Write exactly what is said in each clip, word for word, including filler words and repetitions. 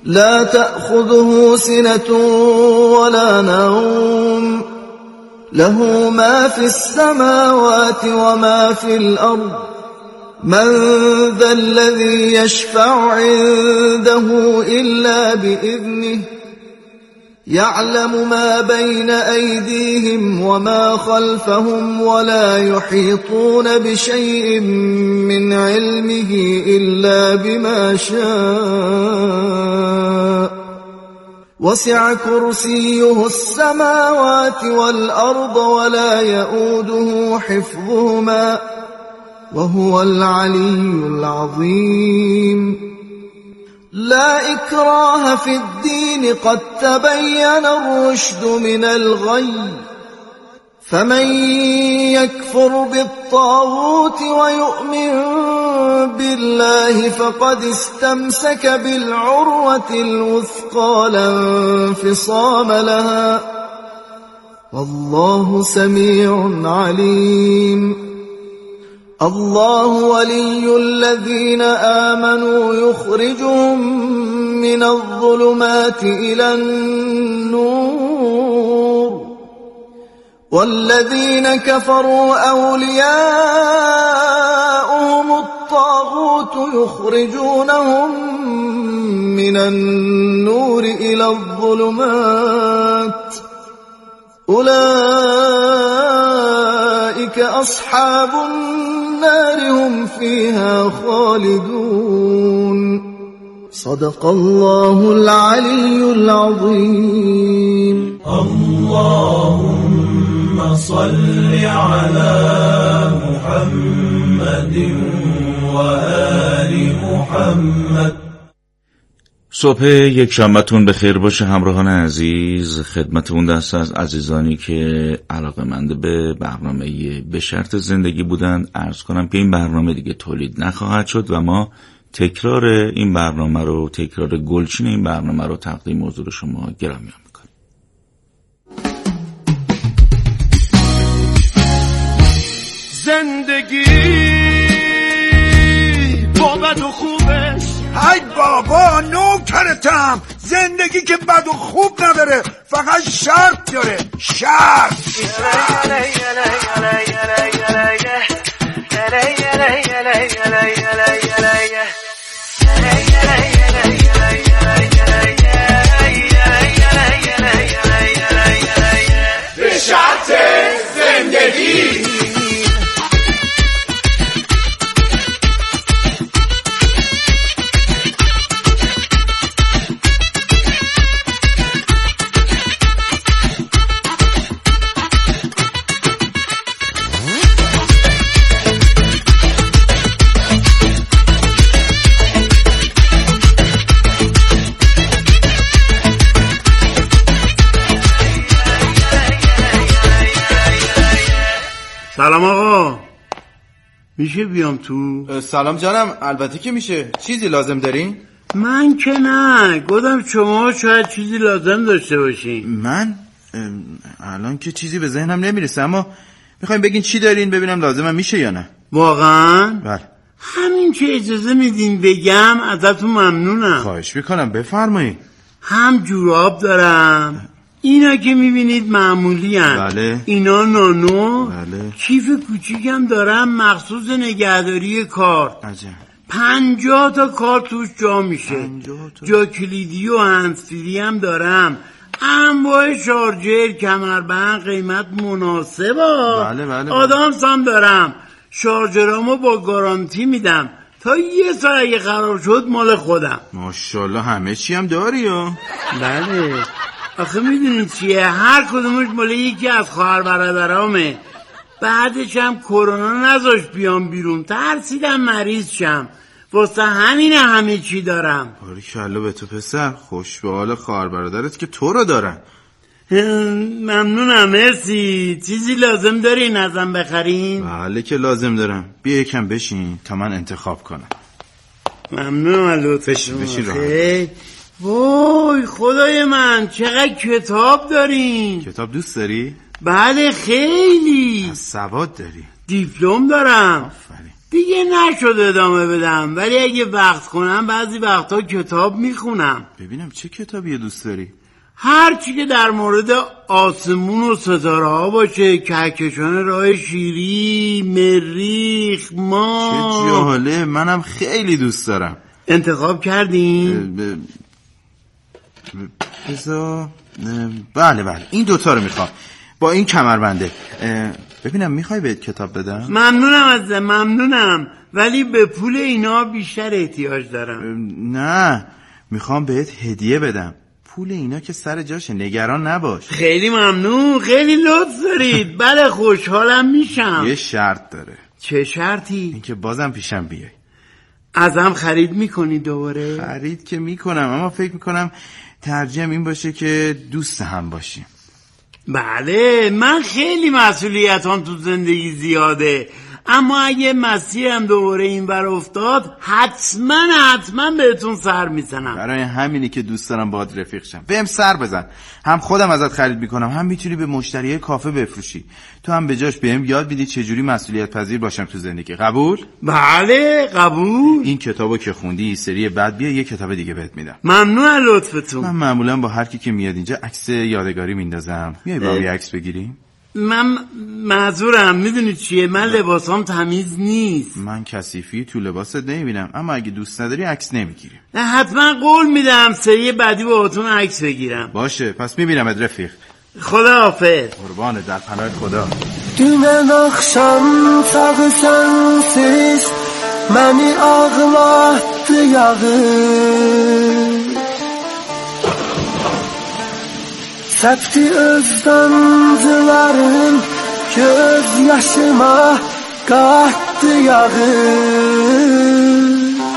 لا تأخذه سنة ولا نوم له ما في السماوات وما في الأرض من ذا الذي يشفع عنده إلا بإذنه يعلم ما بين أيديهم وما خلفهم ولا يحيطون بشيء من علمه إلا بما شاء وسع كرسيه السماوات والأرض ولا يؤوده حفظهما وهو العلي العظيم لا إكراه في الدين قد تبين الرشد من الغي فمن يكفر بالطاغوت ويؤمن بالله فقد استمسك بالعروة الوثقى لا انفصام لها والله سميع عليم الله ولي الذين آمنوا يخرجهم من الظلمات إلى النور والذين كفروا أولياؤهم الطاغوت يخرجونهم من النور إلى الظلمات أولئك أصحاب النار هم فيها خالدون صدق الله العلي العظيم اللهم صل على محمد وآل محمد. صبح یک شنبه‌تون به خیر باشه همراهان عزیز. خدمتتون دست از عزیزانی که علاقه‌مند به برنامه به شرط زندگی بودند عرض کنم که این برنامه دیگه تولید نخواهد شد و ما تکرار این برنامه رو تکرار گلچین این برنامه رو تقدیم حضور شما گرامیان میکنیم. زندگی با بد و خوبش ای بابا نوکرتم. زندگی که بد و خوب نداره فقط شرط داره. شرط به شرط زندگی. سلام آقا، میشه بیام تو؟ سلام جانم، البته که میشه. چیزی لازم دارین؟ من که نه، گفتم شما شاید چیزی لازم داشته باشین. من؟ الان که چیزی به ذهنم نمیرسه، اما میخوایم بگین چی دارین ببینم لازمم میشه یا نه. واقعا؟ بله. همین که اجازه میدین بگم ازتون ممنونم. خواهش میکنم بفرمایید. هم جوراب دارم، اینا که میبینید معمولی هن. بله. اینا نانو. بله. کیف کوچیکم دارم مخصوص نگهداری کارت. عجب. پنجاه تا کارت توش جا میشه. تا. جا کلیدی و هندزفری هم دارم. انواع شارژر، کمربند، قیمت مناسب. بله بله. آدامس هم دارم. شارژرامو با گارانتی میدم تا یه سال اگه خراب شد مال خودم. ماشاءالله همه چی هم داری یا؟ بله. آخه میدونید چیه، هر کدومش مال یکی از خواهر برادرامه. بعدش هم کرونا نذاشت بیام بیرون، ترسیدم مریض شم، واسه همین همه چی دارم. باریکلا به تو پسر، خوش به حال خواهر برادرت که تو رو دارن. ممنونم، مرسی. چیزی لازم دارین ازم بخرین؟ بله که لازم دارم. بیا یکم بشین تا من انتخاب کنم. ممنونم لطفا. بشین بشین راحت. وای خدای من چقدر کتاب دارین. کتاب دوست داری؟ بله خیلی. سواد داری؟ دیپلم دارم. آفرین. دیگه نشد ادامه بدم، ولی اگه وقت کنم بعضی وقتا کتاب میخونم. ببینم چه کتابی دوست داری؟ هر چی که در مورد آسمون و ستاره ها باشه، کهکشان راه شیری، مریخ، ما. چه جاله، منم خیلی دوست دارم. انتخاب کردین؟ ب... بزا... بله بله این دوتا رو میخوام با این کمربنده. ببینم میخوای بهت کتاب بدم؟ ممنونم ازت، ممنونم، ولی به پول اینا بیشتر احتیاج دارم. نه میخوام بهت هدیه بدم. پول اینا که سر جاشه، نگران نباش. خیلی ممنون، خیلی لطف دارید. بله خوشحالم میشم. یه شرط داره. چه شرطی؟ اینکه بازم پیشم بیای. ازم خرید میکنی دوباره؟ خرید که میکنم، اما فکر میکنم ترجیحم این باشه که دوست هم باشیم. بله من خیلی مسئولیتام تو زندگی زیاده، اما اگه مسیرم دوباره این ور افتاد حتما حتما بهتون سر میزنم. برای همینی که دوست دارم باهات رفیق شم. بهم سر بزن، هم خودم ازت خرید میکنم، هم میتونی به مشتریای کافه بفروشی. تو هم به جاش بهم یاد میدی چجوری مسئولیت پذیر باشم تو زندگی. قبول؟ بله قبول. این کتابو که خوندی سری بعد بیا یه کتاب دیگه بهت میدم. ممنون از لطفتون. من معمولا با هر کی که میاد اینجا عکس یادگاری میندازم. میای با هم عکس بگیریم؟ من معذورم، میدونی چیه، من لباسام تمیز نیست. من کثیفی تو لباست نمیبینم، اما اگه دوست نداری عکس نمیگیریم. نه حتما قول میدم سری بعدی با اتون عکس بگیرم. باشه پس میبینمت رفیق. خدا حافظ. قربانه، در پناه خدا. Dünən axşam sağı sənsiz məni ağlatdı yağır, səpdi öz damcıların göz yaşıma qatdı yağır.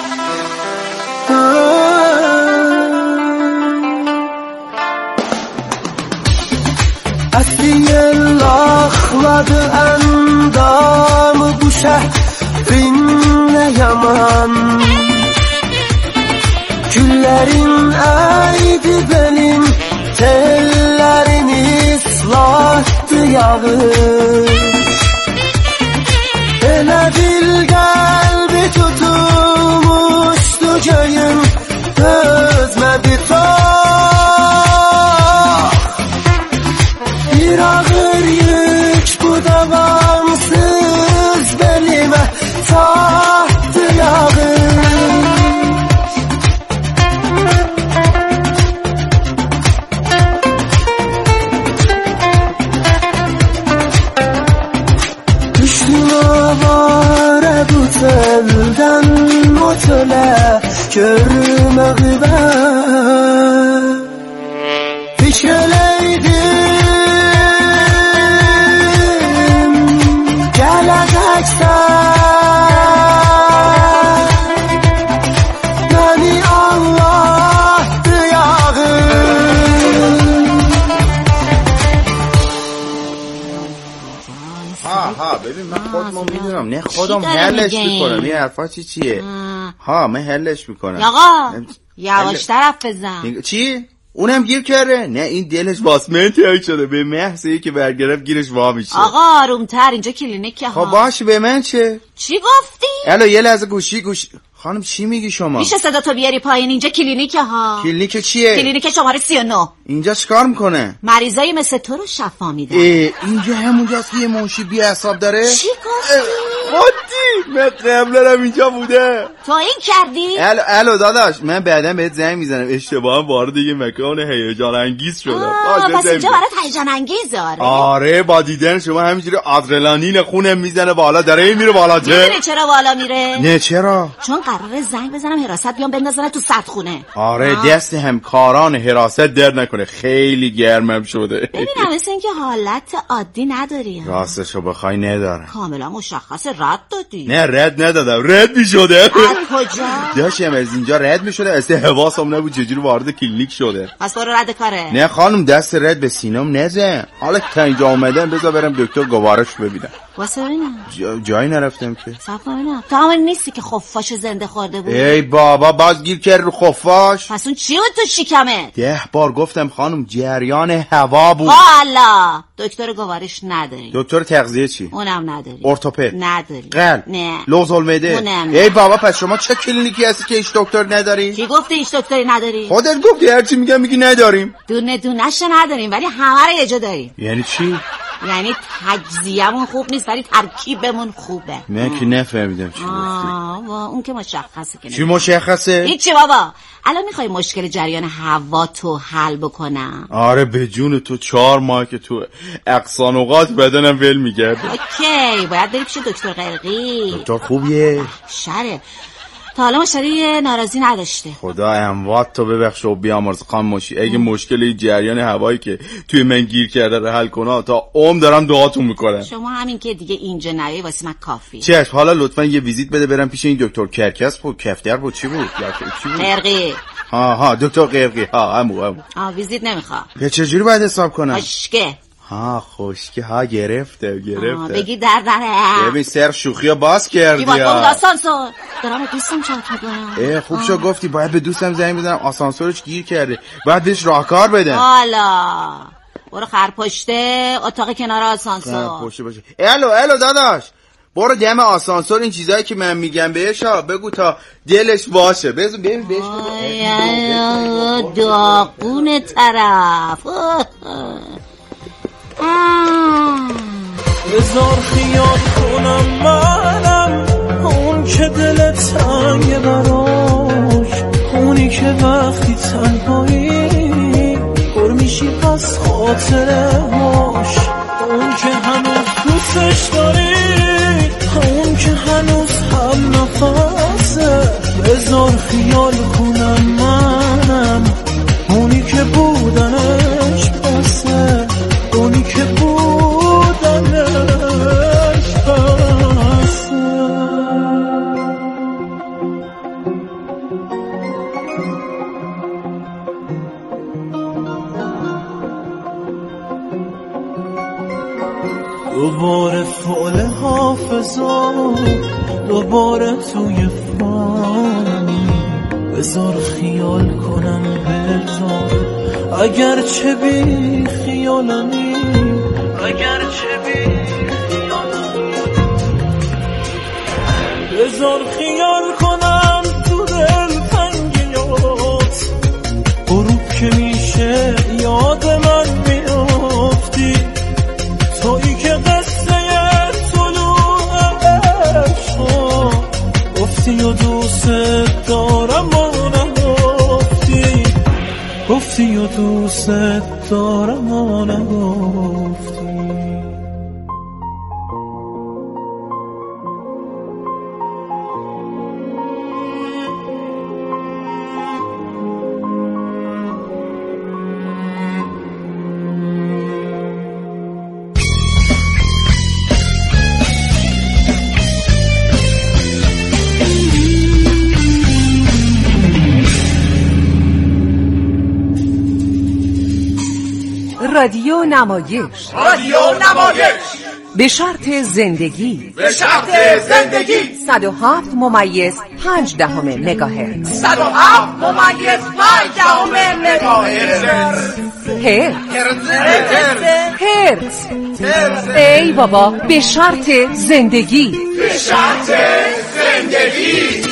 Əsli yel axladı əndamı bu şəhrin nə yaman, güllərin əydi belin, tellərini ıslatdı yağır. Elə bil qəlbi tutulmuşdu göyün, dözmədi tok. Bir ağır yük bu davamsız belimə tahtı yağır. Düşdüm avara bu teldən o tölə, görmə qüvvət fikirləydim gələcəksən, məni Allah'dı yağır. ها ها ببین من خودمو میدونم، نه خودم حلش میکنم. این حرفا چی چیه؟ ها من حلش میکنم. آقا یواشتر حرف بزن. چی؟ اونم گیر کرده؟ نه این دلش باسمنتی شده، به محض که برگرفت گیرش وا میشه. آقا آرومتر، اینجا کلینیکه ها. خب باشه به من چه؟ چی گفتی؟ الو یه لحظه گوشی گوشی. خانم چی میگی شما؟ میشه صدا تو بیاری پایین؟ اینجا کلینیکه ها. کلینیک چیه؟ کلینیک شماره سی و نه. اینجا چیکار میکنه؟ مریضای مثل تو رو شفا میدن. اینجا همونجاست که یه منشی بی حساب داره؟ چی گفتی؟ خودی من قبلرم اینجا بوده. تو این کردی؟ الو الو داداش، من بعدا بهت زنگ میزنم. اشتباها وارد یه مکان هیجان انگیز شدم. آه پس اینجا برات هیجان انگیزه. آره آره با دیدن شما همینجوری آدرنالین خونم میزنه بالا، داره این میره بالا. میدونی چرا بالا میره؟ نه چرا؟ چون قراره زنگ بزنم حراست بیام بندازن تو صد خونه. آره آه. دست همکاران حراست در نکنه، خیلی گرمم شده. ببینم مثل اینکه حالت عادی نداری. راستشو بخوای نداره. کاملا مشخصه رد دادی. نه رد ندادم، رد میشده. از کجا؟ داشتم از اینجا رد میشده، از حواسم نبود چجوری وارد کلینیک شده. پس برو رد کاره. نه خانم دست رد به سینم نزن. حالا که اینجا اومدم بذار برم دکتر گوارش ببینم. واسه ببینم جا... جایی نرفتم که. صبر ببینم. تو همون نیستی که خفاش زنده خورده بود؟ ای بابا باز گیر کرد رو خفاش. پس اون چی بود تو شکمت؟ ده بار گفتم خانم جریان هوا بود. حالا دکتر گوارش نداریم. دکتر تغذیه چی؟ اونم نداریم. ارتوپد نداریم. قلب نه. لوز المعده اونم ای بابا، پس شما چه کلینیکی هستی که هیچ دکتر نداری؟ کی گفته هیچ دکتری نداری؟ خودت گفتی هرچی میگم میگی نداریم. دونه دونه‌شو نداریم ولی همه رو یه جا داریم. یعنی چی؟ یعنی تجزیه‌مون خوب نیست ولی ترکیبمون خوبه. من که نفهمیدم چی گفتی. آه اون که مشخصه که چی مشخصه؟ هیچی بابا. الان میخوای مشکل جریان هوا تو حل بکنم؟ آره به جون تو، چهار ماه که تو اقصا نقاط بدنم ول میگرد. اوکی باید بری پیش دکتر قرقی. دکتر خوبیه؟ شره تا حالا مشتری ناراضی نداشته. خدا اموات تو ببخش و بیامرز خان ماشی. اگه مشکل جریان هوایی که توی من گیر کرده رو حل کنه تا عمر دارم دعاتون میکنم. شما همین که دیگه اینجا نیای واسه من کافیه. چشم. حالا لطفا یه ویزیت بده برم پیش این دکتر کرکس بود کفتر بود چی بود چی بود قرقی. ها ها دکتر قرقی ها همو همو. آ ویزیت نمیخوام. به چجوری باید حساب کنم؟ خشکه. ها خوشگه ها گرفته گرفته. بگی دردنه. ببین سر شوخی باز کردی. باید با آسانسور دارم دوستم چات میکنم. اه خوب شو گفتی. باید به دوستم زنگ بزنم آسانسورش گیر کرده باید بهش راهکار بدم. حالا برو خرپشته اتاق کنار آسانسور. خرپشته باشه. الو الو داداش برو دم آسانسور این چیزایی که من میگم بهش ها بگو تا دلش باشه. بزن ببین بهش بگو داغون طرف. بذار خیال کنم منم اون که دلت تنگه براش، اونی که وقتی تنهایی پر میشی از خاطره هاش، اون که هنوز دوستش داری، اون که هنوز هم نفسه. بذار خیال کنم منم اونی که بودنش بسه، اونی که بودنش بسه. دوباره فعل حافظا دوباره توی فانی، بذار خیال کنم بذار اگر چه بی خیالمی، اگر چه بی خیالمی. بذار خیال کنم تو دل تنگیات، غروب که میشه یاد من میافتی، تویی که قصه طلوع عشقا گفتی و دوست دارم و نگفتی، گفتی و دوست دارم و نگفتی. رادیو نمایش. رادیو نمایش به شرط زندگی. به شرط زندگی صد و هفت ممیز پنج دهم مگاهرتز. صد و هفت ممیز پنج دهم مگاهرتز. هرتز هرتز هرتز. ای بابا به شرط زندگی. به شرط زندگی.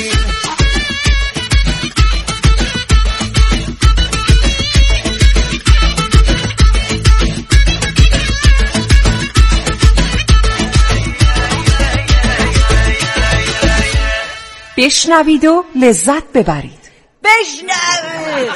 بشنوید و لذت ببرید. بشنوید.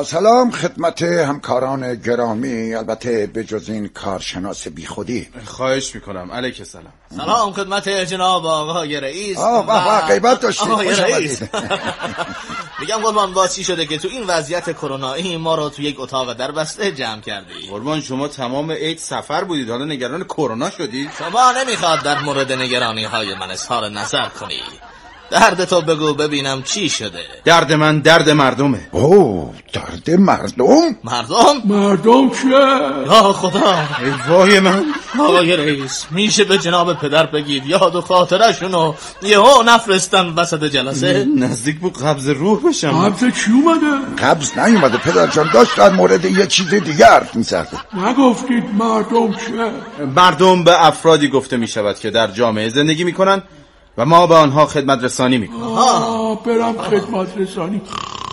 با سلام خدمت همکاران گرامی، البته به جز این کارشناس بی خودی. خواهش میکنم. علیک السلام. سلام خدمت جناب آقای رئیس. آه و غیبت داشتید. آقای رئیس میگم قربان باز چی شده که تو این وضعیت کرونایی ما رو تو یک اتاق در بسته جمع کردی؟ قربان شما تمام عید سفر بودید، حالا نگران کرونا شدید؟ شما نمیخواد در مورد نگرانی های من اظهار نظر کنی. درد تو بگو ببینم چی شده. درد من درد مردمه. اوه درد مردم؟ مردم؟ مردم چیه؟ یا خدا، ای وای من. آقای رئیس میشه به جناب پدر بگید یاد و خاطرشونو یهو نفرستن وسط جلسه؟ نزدیک بود قبض روح بشم. قبض چی اومده؟ قبض نیومده پدر جان، داشت در مورد یه چیز دیگه حرف می‌زده. نگفتید مردم چیه؟ مردم به افرادی گفته میشود که در جامعه زندگی میکنن و ما به آنها خدمت رسانی میکنیم. آه برم خدمت رسانی.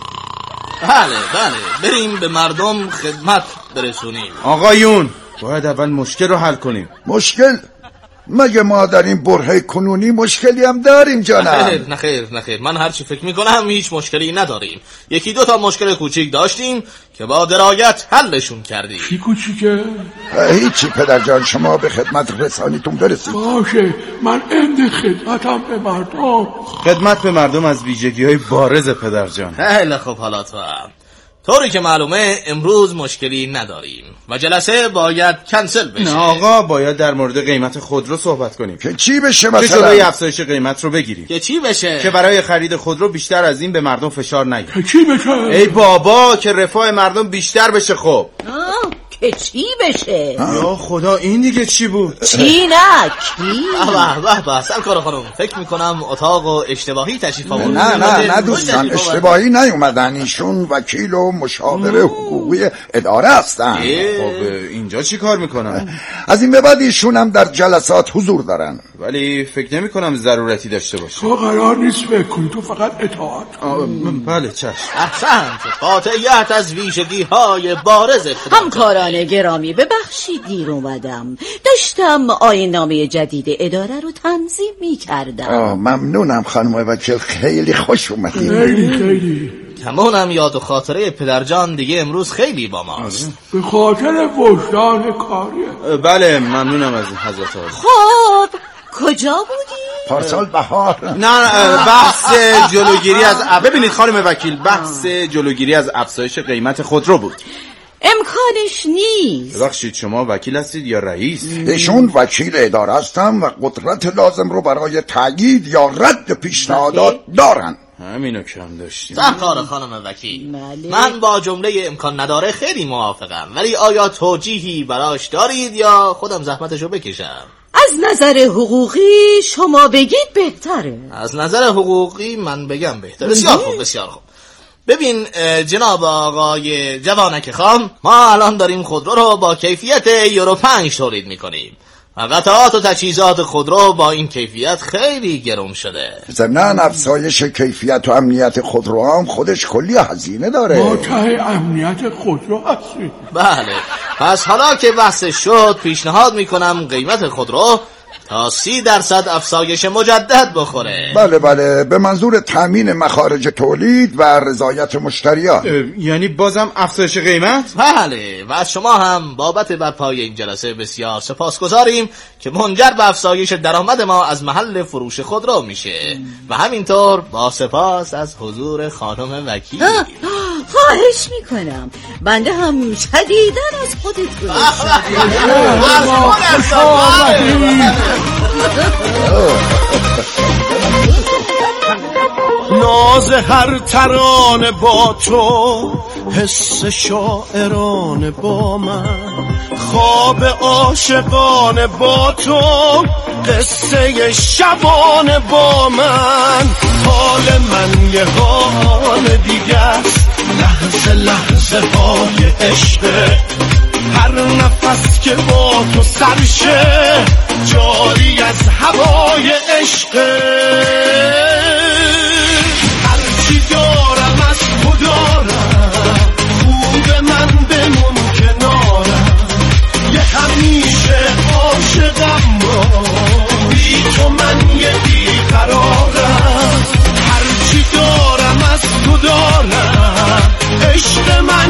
بله بله بریم به مردم خدمت برسونیم. آقایون باید اول مشکل رو حل کنیم. مشکل؟ مگه ما در این برهه کنونی مشکلی هم داریم جانم؟ نخیر نخیر نخیر من هرچی فکر میکنم هیچ مشکلی نداریم. یکی دو تا مشکل کوچیک داشتیم که با درایت حلشون کردیم. چی کوچیکه؟ هیچی پدر جان، شما به خدمت رسانیتون برسید. باشه من اند خدمتم به مردم. خدمت به مردم از ویژگی های بارز پدر جان. خیلی خوب، حالا تو هم طوری که معلومه امروز مشکلی نداریم و جلسه باید کنسل بشه. نه آقا، باید در مورد قیمت خودرو صحبت کنیم. که چی بشه مثلا؟ که جلوی افزایش قیمت رو بگیریم. که چی بشه؟ که برای خرید خودرو بیشتر از این به مردم فشار نیاد. که چی بشه؟ ای بابا که رفاه مردم بیشتر بشه. خب آه که چی بشه؟ یا خدا این دیگه چی بود؟ چی نه کی؟ واه واه واه سرکار خانم، فکر میکنم اتاق و اشتباهی تشریف آوردن. نه نه نه دوستان، اشتباهی نیومدن. ایشون وکیل و مشاور حقوقی اداره هستن. خب اینجا چی کار میکنن؟ از این به بعد ایشون هم در جلسات حضور دارن، ولی فکر نمی کنم ضرورتی داشته باشه. تو قرار نیست فکر کنی، تو فقط اطاعت کن. بله چشم. احسنت، قاطعیت از ویژگی های بارز همکاران گرامی ببخشید دیر اومدم. داشتم آیین نامه جدید اداره رو تنظیم می کردم. ممنونم خانم وکیل، خیلی خوش اومدید. خیلی خیلی تمونم یاد و خاطره پدرجان دیگه امروز خیلی با ماست. به خاطر وجدان کاریه. بله ممنونم از حضرت عالی. خب کجا بودی؟ پارسال بهار. نه بحث جلوگیری از ببینید خانم وکیل، بحث جلوگیری از افزایش قیمت خودرو بود. امکانش نیست. ببخشید شما وکیل هستید یا رئیس؟ ایشون وکیل اداره هستن و قدرت لازم رو برای تایید یا رد پیشنهادات دارن. همینو کم داشتیم. سرکار خانم وکیل، بله. من با جمله امکان نداره خیلی موافقم، ولی آیا توجیهی براش دارید یا خودم زحمتشو بکشم؟ از نظر حقوقی شما بگید بهتره. از نظر حقوقی من بگم بهتره. بسیار خوب بسیار خوب. ببین جناب آقای جوانک خام، ما الان داریم خودرو رو با کیفیت یورو پنج تولید میکنیم و قطعات و تجهیزات خودرو با این کیفیت خیلی گرون شده. ضمن افزایش کیفیت و امنیت خودرو هم خودش کلی هزینه داره. ما ته امنیت خودرو هستیم. بله، پس حالا که بحث شد پیشنهاد میکنم قیمت خودرو تا سی درصد افزایش مجدد بخوره. بله بله، به منظور تامین مخارج تولید و رضایت مشتریان. یعنی بازم افزایش قیمت؟ بله، و از شما هم بابت برپای این جلسه بسیار سپاسگزاریم که منجر به افزایش درآمد ما از محل فروش خودرو میشه و همینطور با سپاس از حضور خانم وکیل. خواهش میکنم، بنده هم شدیداً از خودتون ناز هر ترانه با تو، حس شاعرانه با من، خواب عاشقانه با تو، قصه شبانه با من. حال من یه حال دیگه است، لحظه لحظه های عشق، هر نفس که با تو سرشه جاری از هوای عشق. هرچی دارم از تو دارم، خوب من بمون کنارم، یه همیشه عاشقم را، بی تو من یه بیقرارم. هرچی دارم از تو دارم، عشق من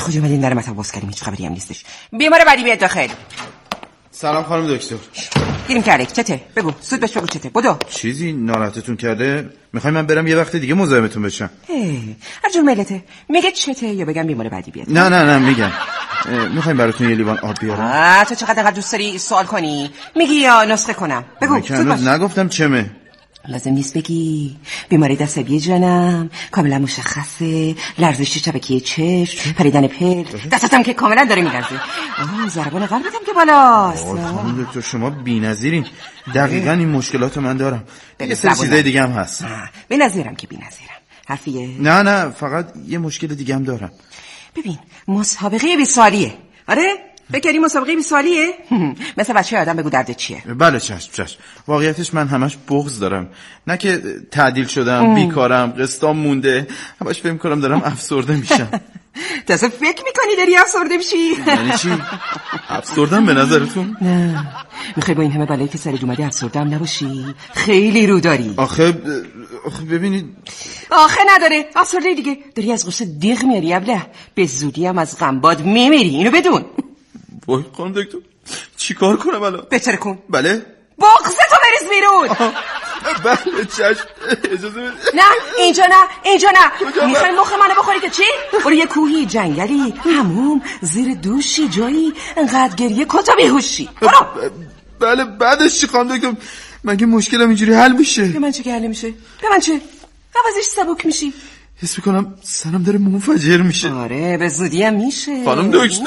به خود اومدین در مطب باز کردیم، هیچ خبری هم نیستش. بیمار بعدی بیاد داخل. سلام خانم دکتر. گیریم کرده چته؟ بگو زود بهش بگو چته. بدو. چیزی ناراحتتون کرده؟ میخوای من برم یه وقت دیگه مزاحمتون بشم؟ هر جور ملته. میگه چته یا بگم بیمار بعدی بیاد؟ نه نه نه میگم میخوایم براتون یه لیوان آب بیارم. آ تو چقدر دوست داری سوال کنی؟ میگی یا نسخه کنم؟ بگو زود باش. نگفتم چمه. لازم نیست بگی. بیماری عصبی جانم کاملا مشخصه، لرزش شبکیه چشم، پریدن پل، دستاتم که کاملا داره میلرزه. آه ضربان قلبتم که بالاست. خانم دکتر شما بی‌نظیرین. دقیقاً این مشکلاتو من دارم. یه سری چیزای دیگه هم هست. بی‌نظیرم که بی‌نظیرم. حرفیه؟ نه نه فقط یه مشکل دیگه هم دارم. ببین مسابقه بیست سالیه. آره؟ بکری مسابقه بیست سالیه؟ مثل بچه آدم بگو درد چیه. بله چشم چشم. واقعیتش من همش بغض دارم، نه که تعدیل شدم، بیکارم، قسطام مونده، همش فکر می‌کنم دارم افسرده میشم. تو اصلا فکر میکنی داری افسرده میشی؟ یعنی چی؟ افسردم به نظرتون؟ نه میخوای با این همه بلایی که سرت اومده افسردم نباشی؟ خیلی رو داری. آخه آخه ببینید آخه نداره. افسرده دیگه داری از غصه دیغ میاری ابله، به زودی هم از غمباد میمیری، اینو بدون. وای خانم دکتر چیکار کنم الان؟ بهتر کن. بله بغضتو بریز بیرون. بله چشم اجازه بده. نه اینجا نه اینجا نه. میخوای مخ منو بخوری که چی؟ برو یه کوهی، جنگلی، هموم، زیر دوشی، جایی انقدر گریه کن تا بیهوشی. برو. بله بعدش چی خانم دکتر؟ مگه مشکلم اینجوری حل میشه؟ به من چه که حل میشه؟ به من چه؟ عوضش سبک میشی. حس میکنم سرم داره منفجر میشه. آره به زودی هم میشه. خانم دکتر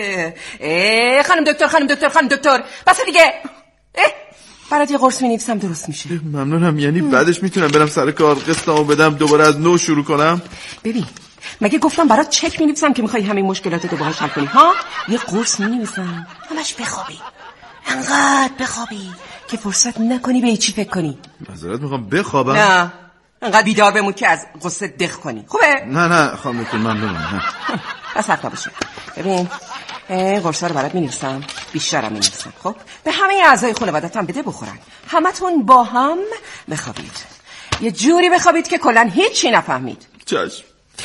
اه خانم دکتر خانم دکتر خانم دکتر بس دیگه. اه برات یه قرص می‌نویسم درست میشه. ممنونم. یعنی بعدش میتونم برم سر کار قسطمو بدم دوباره از نو شروع کنم؟ ببین مگه گفتم برات چک می‌نویسم که می‌خوای همین مشکلاتو رو باهاش حل کنی ها؟ یه قرص می‌نویسم همش بخوابی، انقدر بخوابی که فرصت نکنی به هیچی فکر کنی. معذرت میخوام بخوابم. نه انقدر بیدار بمون که از قصه دق کنی. خوبه؟ نه نه خانم دکتر ممنونم. بس حرفا بشه. ببین این قرصا رو برات می‌نویسم، بیشترم می‌نویسم. خب به همه اعضای خانواده‌تون بده بخورن، همتون با هم بخوابید، یه جوری بخوابید که کلا هیچی نفهمید. چشم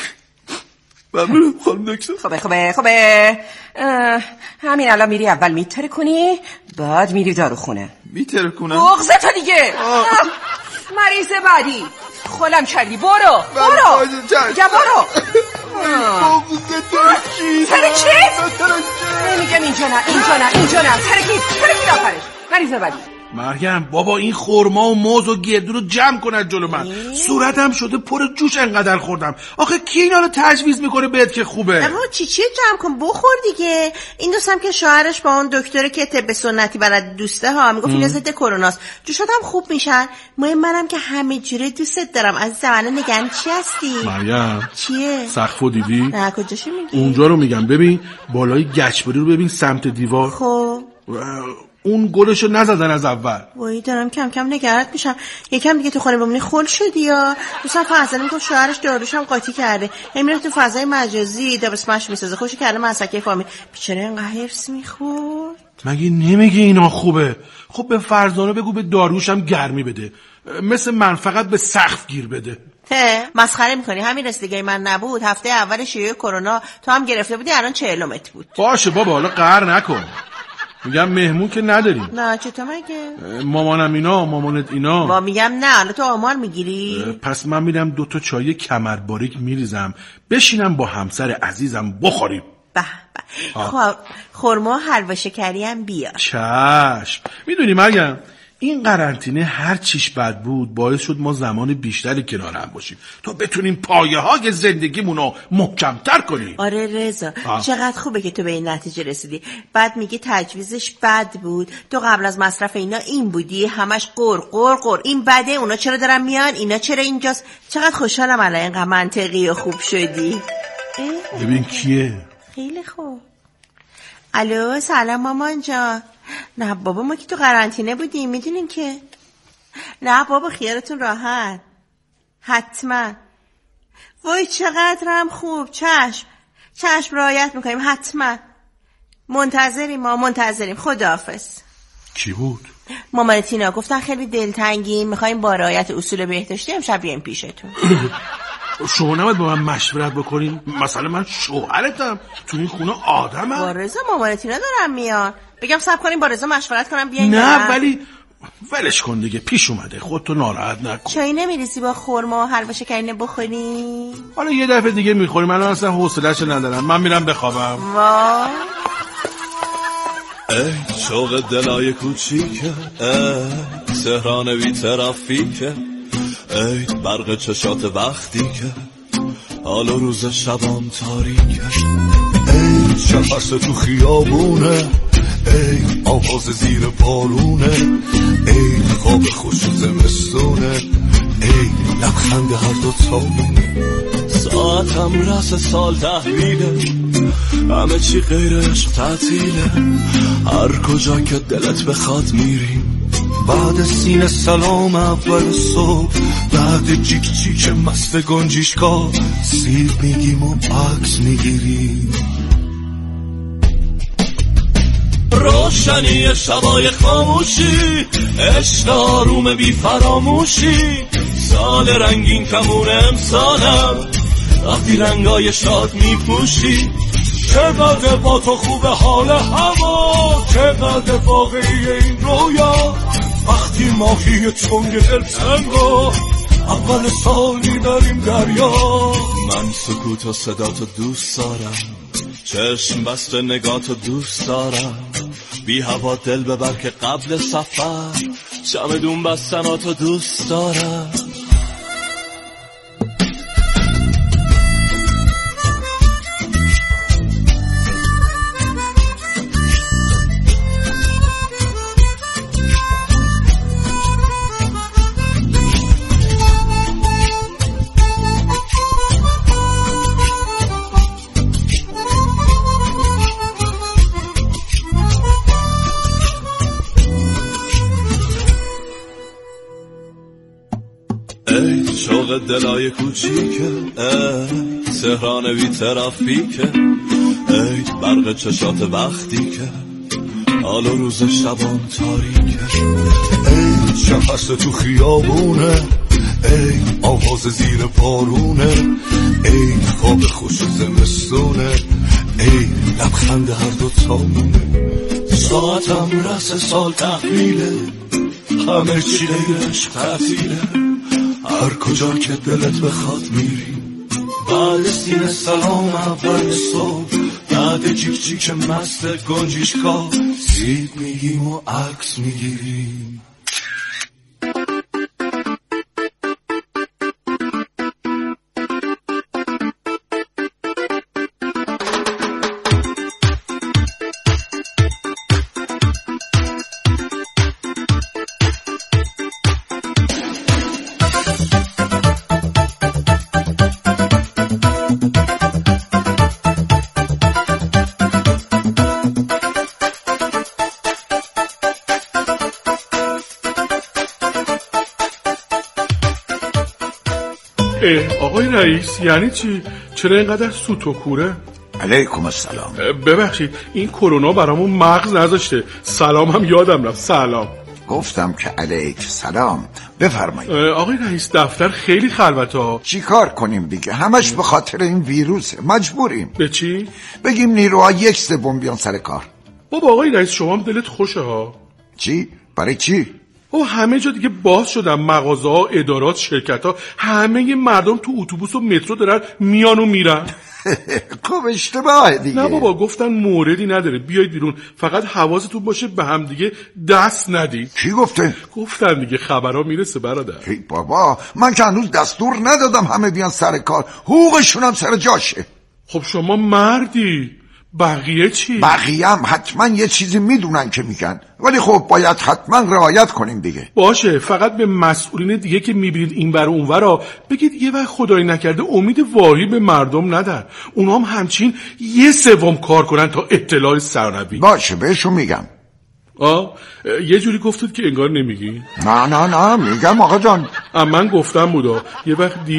ممنونم خانم دکتر. خوبه خوبه خوبه. همین الان میری اول میتره کنی، بعد میری داروخونه. میتره کنم؟ بغضتو دیگه. مریض بعدی خولم کردی. برو برو دیگه برو. تره چی؟ میگم اینجا نه اینجا نه اینجا نه. تره کی؟ تره کی آخرش؟ مریض بعدی. مریم بابا این خرما و موز و گردو رو جمع کن از جلو من. صورتم شده پر جوش انقدر خوردم. آخه کی اینا رو تجویز میکنه بهت که خوبه؟ اما چی چی جمع کن بخور دیگه. این دوستم که شوهرش با اون دکتری که طب سنتی بلد دوسته ها میگفت اینا ضد کروناست، جوشاتم خوب میشن. مهم منم که همه جوره دوستت دارم عزیزم. الان نگن چی هستی؟ مریم چیه؟ سقفو دیدی؟ نه کجاشو میگی؟ اونجا رو میگم. ببین بالای گچبری رو ببین سمت دیوار. خب اون گلشو نزدن از اول. وای دارم کم کم نگرانت میشم. یکم دیگه تو خونه بمونی خل شدی یا دوستم فضلی میگفت شوهرش داروش هم قاطی کرده، همین تو فضای مجازی دبسمش میسازه، خوشی کرده مسکه فامیل. بیچاره اینقدر هرس میخورد. مگه نمیگی اینا خوبه؟ خب به فرزانه بگو به داروش هم گرمی بده، مثل من فقط به سقف گیر بده. ته مسخره میکنی؟ همین رسیدگی من نبود هفته اول شیوع کرونا تو هم گرفته بودی، الان چهلمت بود. باشه بابا حالا قهر نکن. میگم مهمون که نداریم. نه چطور مگه؟ مامانم اینا مامانت اینا. با میگم نه الان تو آمار میگیری؟ پس من میرم دو تا چای کمر باریک میریزم بشینم با همسر عزیزم بخوریم. به به. خب خرما حلوا شکری هم بیار. چشم. میدونی مریم این قرنطینه هر چیش بد بود باعث شد ما زمان بیشتری کنار هم باشیم تا بتونیم پایه های زندگیمونو محکم‌تر کنیم. آره رضا چقدر خوبه که تو به این نتیجه رسیدی. بعد میگی تجویزش بد بود، تو قبل از مصرف اینا این بودی، همش قر قر قر این بده، اونا چرا دارن میان، اینا چرا اینجاست. چقدر خوشحالم الان اینقدر منطقی و خوب شدی. ببین کیه؟ خیلی خوب. الو سلام مامان جان. نه بابا ما که تو قرنطینه بودیم میدونین که. نه بابا خیالتون راحت حتما. وای چقدرم خوب. چشم چشم رعایت میکنیم حتما. منتظریم ما منتظریم. خداحافظ. کی بود؟ مامان تینا گفتن خیلی دلتنگیم میخوایم با رعایت اصول بهداشتی امشب بیایم پیشتون. شما نباید با من مشورت بکنین؟ مثلا من شوهرتم، تو این خونه آدمم. با رضا مامانت اینا دارم میان، بگم صبر کنیم با رضا مشورت کنم بیاین؟ نه ولی ولش کن دیگه، پیش اومده، خودتو ناراحت نکن. چای نمیریسی با خرما و حلوا شکرینه بخوری؟ حالا یه دفعه دیگه میخوریم، من اصلا حوصله‌اش ندارم، من میرم بخوابم. وا ای شوق دلای کوچیکه، ای تهران بی ترافیکه، ای برق چشات وقتی که حال و روز شبام تاریکه، ای شفاس تو خیابونه، ای آواز زیر بارونه، ای خواب خوش زمستونه، ای لبخند هر دو تامونه. ساعتم رس سال تحویله، همه چی غیر عشق تعطیله، هر کجا که دلت بخواد میریم، بعد سینه سلام اول صبح، بعد جیک جیک مست گنجیشکا سیب میگیم و عکس میگیریم. روشنی شبای خاموشی، عشق آروم بی فراموشی، سال رنگین کمون امسالم، وقتی رنگای شاد میپوشی. چقدر با تو خوب حال هوا، چقدر واقعی این رویا، وقتی ماهی تنگ دلتنگا اول سال میبریم دریا. من سکوت و صداتو دوست دارم، چشم بسته نگاتو دوست دارم، بی هوا دل ببر که قبل سفر چمدون بستناتو دوست دارم. ای شوق دلای کوچیکه، ای تهران بی ترافیکه، ای برق چشات وقتی که حال و روز شبان تاریکه، ای شخص تو خیابونه، ای آواز زیر بارونه، ای خواب خوش زمستونه، ای لبخند هر دو تامونه. ساعتم رس سال تحویله، همه چی غیر عشق تعطیله، هر کجا که دلت بخواد میریم، بعد سینه سلام اول صبح، بعد جیک جیک مست گنجیشکا سیب میگیم و عکس میگیریم. آقای رئیس یعنی چی؟ چرا اینقدر سوت و کوره؟ علیکم السلام. ببخشید این کرونا برامون مغز نذاشته، سلام هم یادم رفت. سلام. گفتم که علیک سلام. بفرمایید. آقای رئیس دفتر خیلی خلوته ها. چی کار کنیم دیگه؟ همش به خاطر این ویروسه، مجبوریم. به چی؟ بگیم نیروها یک سوم بیان سر کار. بابا آقای رئیس شما هم دلت خوشه ها. چی؟ برای چی؟ او همه جا دیگه باز شدن، مغازه ها، ادارات، شرکت ها، همه مردم تو اتوبوس و مترو دارن میان و میرن. خب اشتباهه دیگه. نه بابا گفتن موردی نداره، بیاید بیرون، فقط حواستون باشه به هم دیگه دست ندید. کی گفته؟ گفتن دیگه، خبرها میرسه برادر. ای بابا من که هنوز دستور ندادم همه بیان سر کار، حقوقشون هم سر جاشه. خب شما مردی، بقیه چی؟ بقیه هم حتما یه چیزی میدونن که میگن، ولی خب باید حتما رعایت کنیم دیگه. باشه، فقط به مسئولین دیگه که میبینید این ور اون ورا بگید یه وقت خدایی نکرده امید واهی به مردم ندن، اونا هم همچین یه سوم کار کنن تا اطلاع سرنوی. باشه بهشون میگم. آه یه جوری گفتید که انگار نمیگی. نه نه نه میگم آقا جان. من گفتم بودا یه وقت